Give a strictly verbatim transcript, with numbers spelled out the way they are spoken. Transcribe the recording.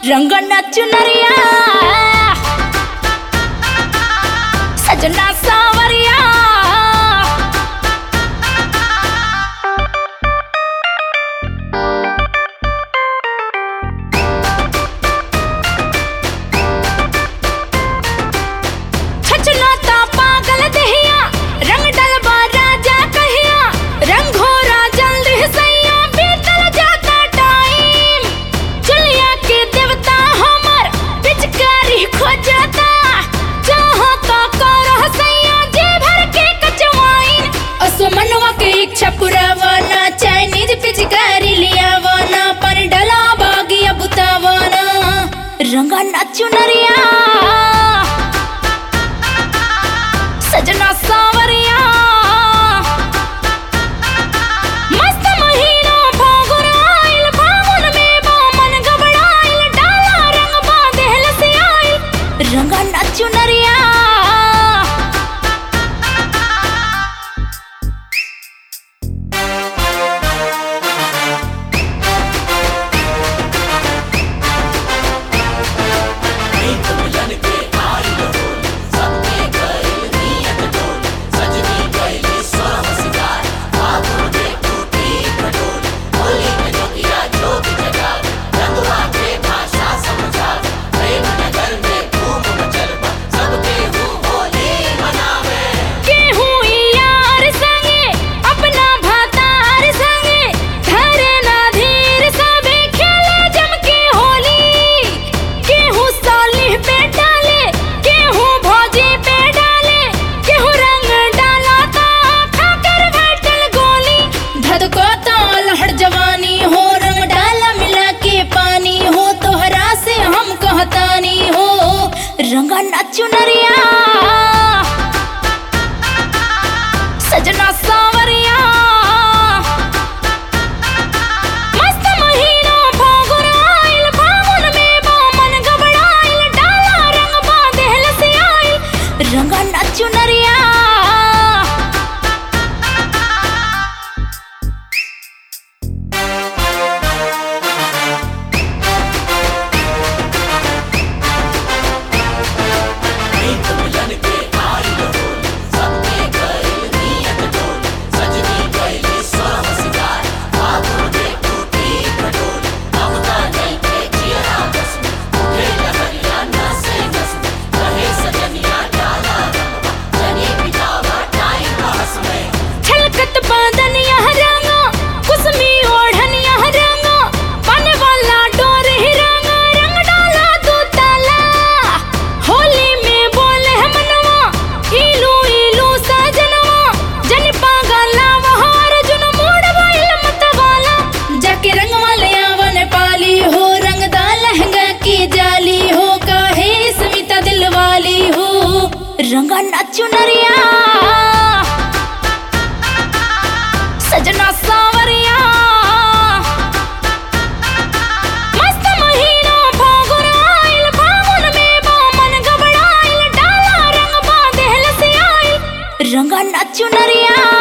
रंग नचुनरिया सजना सावरिया छचनाता पागल दहिया रंग डलबा राजा कहिया रंग घोरा जल्दी सैया बीतल जाता टाइम चलिया के देवता हमर पिचकारी खोजता चाहता करह सैया जे भर के कचवाइन असमनवा के इच्छा पुरावाना चाइनीज पिचकारी लियावाना पर डला बागिया बुतावाना रंग नचुनरिया सजना सावरिया मस्त महीना फागुन आइल फागुन में बामन घबराइल डाला रंग बांधेल से आइल रंग नचुनरिया रंग नचुनरिया सजना सावरिया मस्त महीना फागुन आइल फागुन में बामन घबराइल डाला रंग बांधेल से आइल रंग नचुनरिया रंग नचुनरिया सजना सावरिया मस्त महीना फागुन आइल फागुन में बामन घबराइल डाला रंग बांधेल से आइल रंग नचुनरिया।